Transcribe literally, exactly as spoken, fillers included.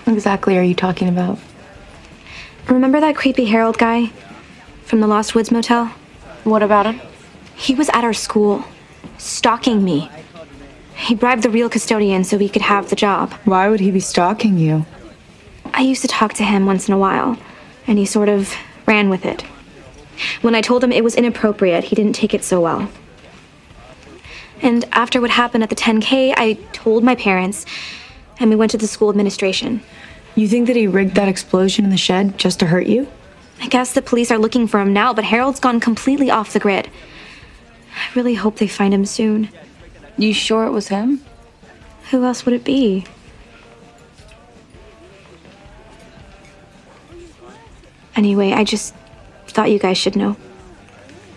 What exactly are you talking about? Remember that creepy Harold guy from the Lost Woods Motel? What about him? He was at our school, stalking me. He bribed the real custodian so he could have the job. Why would he be stalking you? I used to talk to him once in a while, and he sort of ran with it. When I told him it was inappropriate, he didn't take it so well. And after what happened at the ten K, I told my parents, and we went to the school administration. You think that he rigged that explosion in the shed just to hurt you? I guess the police are looking for him now, but Harold's gone completely off the grid. I really hope they find him soon. You sure it was him? Who else would it be? Anyway, I just thought you guys should know.